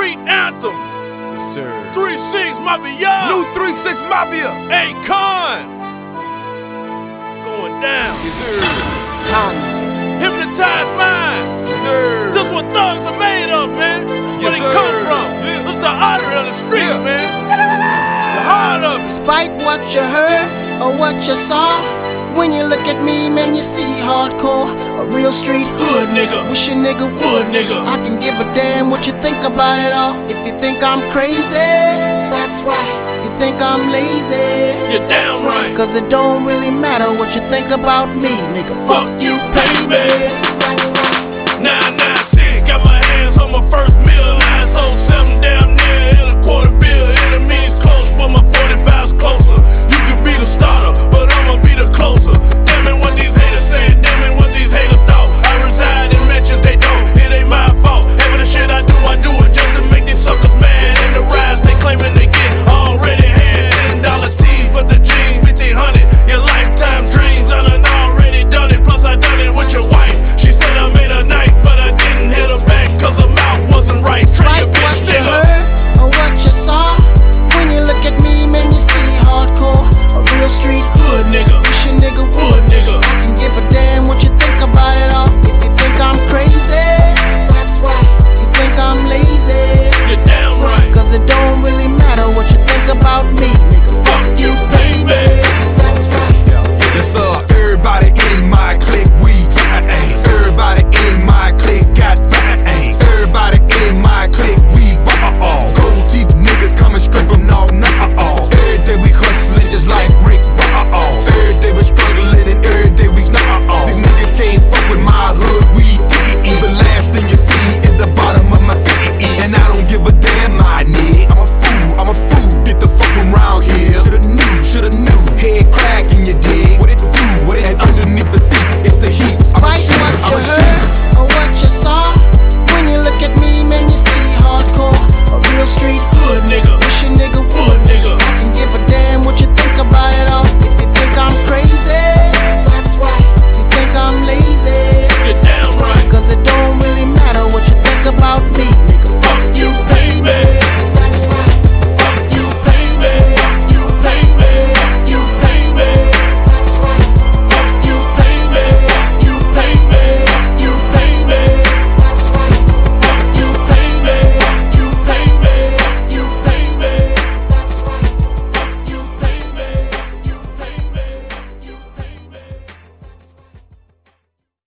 street anthem. Yes, sir. 3-6 Mafia. New 3-6 Mafia. Akon. Going down. Yes, sir. Hypnotized mind. Yes, sir. This what thugs are made of, man. Where they come from. Yeah. This is the artery of the streets, man. The heart of it. Despite what you heard or what you saw, when you look at me, man, you see hardcore. A real street hood nigga. Wish a nigga would, nigga. I can give a damn what you think about it all. If you think I'm crazy, that's right. You think I'm lazy, You're damn that's right. Cause it don't really matter what you think about me, nigga. Fuck you, pay me.